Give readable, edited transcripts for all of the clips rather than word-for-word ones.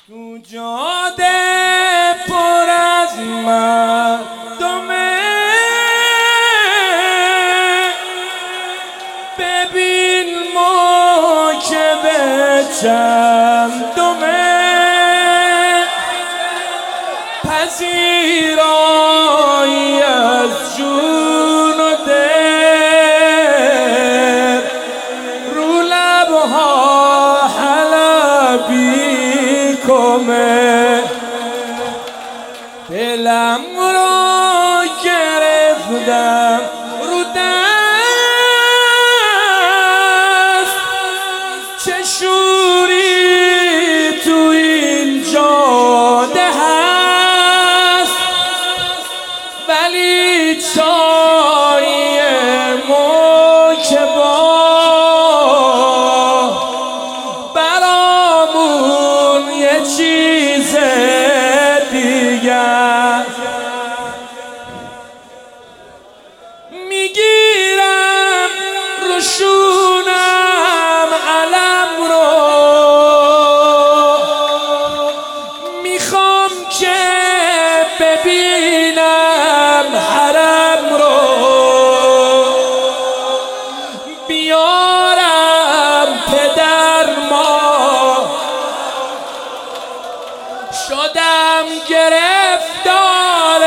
تو جاده پر از مردمه، ببین موکب چندمه، پذیرایی از جون و دل، رو لبها حلبی کمه، دلم رو گرفتم رو دست، چه شوری تو این جاده هست، ولی چای موکبا برامون یه چیز دیگر، میگیرم رو شونم علم رو، میخوام که ببینم حرم رو، بیارم پدر ما، شدم گرفتار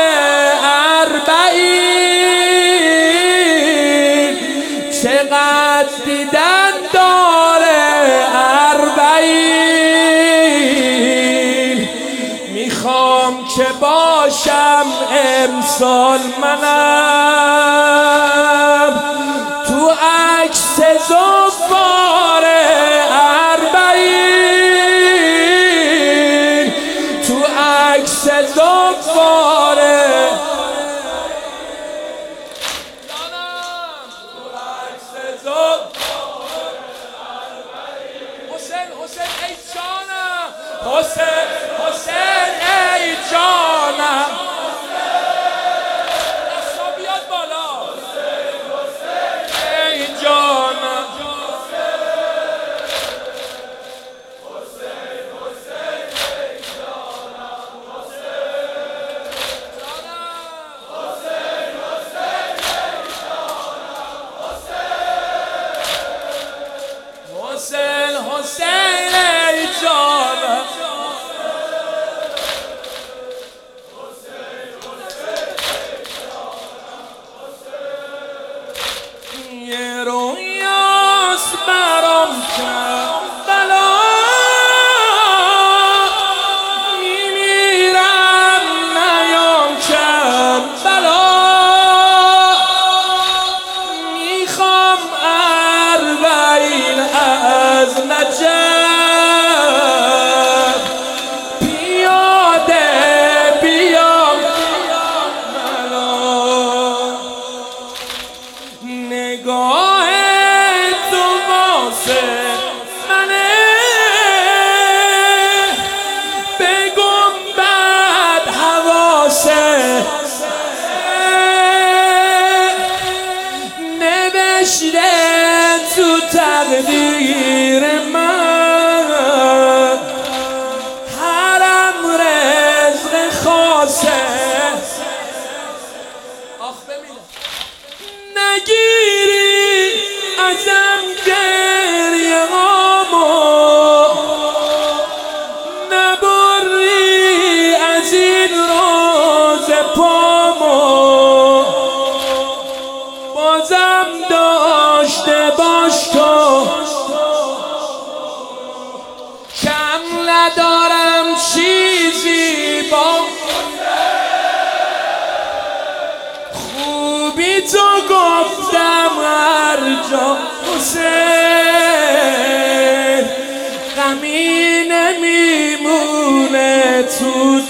اربعین، چقدر دیدن داره اربعین، میخوام که باشم امسال منم تو عکس زوار اربعین، تو عکس زوار حسین ای جانم، حسین ای جانم، دستا بیاد بالا، ای جانم، حسین ای جانم، یه رویاست برام کربلا، میمیرم نیام کربلا، میخوام اربعین از نجف پیاده بیام ملا، نگاه تو واسه منه، بگم بد حواسه، نوشته تو تقدیر من، حرم رزق خاصه، آخ ببینم نگیری ازم گریه هامو، نبری از این روز پامو، بازم داشته باش تو، کم ندارم چیزی با خوبی تو گفتم هر جا، حسین غمی نمیمونه تو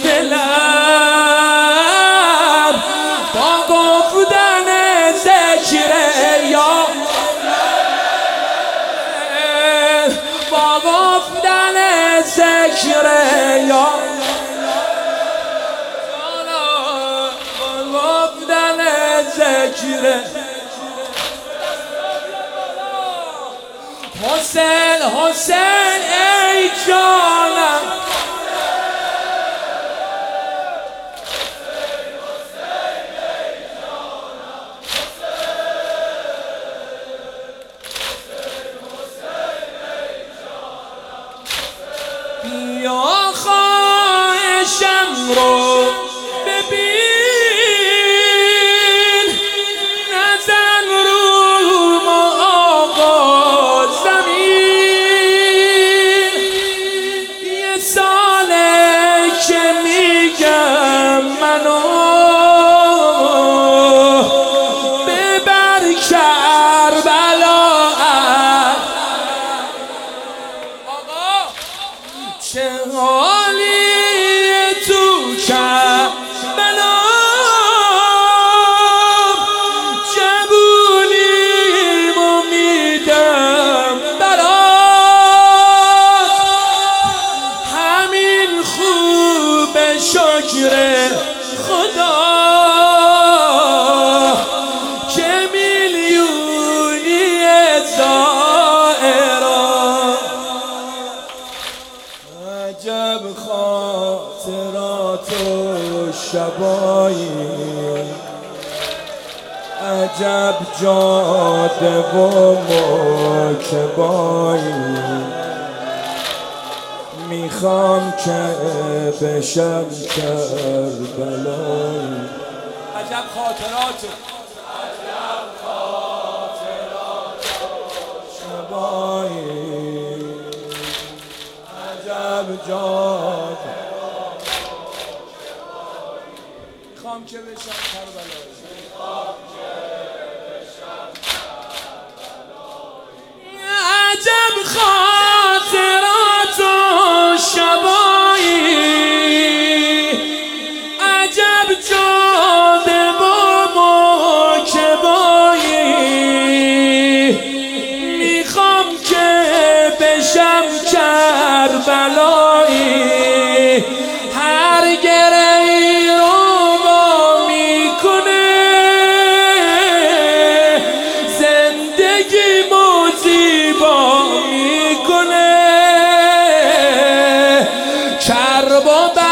دلم، با گفتن ذکر یا با گفتن ذکر یا با گفتن ذکر حسین ای جانم، بیا خواهشم رو ببین، نزن رو ما آقا زمین. یه ساله که میگم منو ببر کربلا. آقا چه حالی تو کربلا، جبونیمو میدم برات، همین خوب شکر خدا که میلیونی زائران. عجب خاطرات و شبایی، عجب جاده و موکبایی، میخوام که بشم کربلایی. عجب خاطرات شبایی، عجب جاده، میخوام که بشم کربلایی. عجب خاطرات و شبایی، عجب جاده و موکبایی، میخوام که بشم کربلایی. هر گره‌ای رو با میکنه زندگیمو زیبا میکنه. کرب و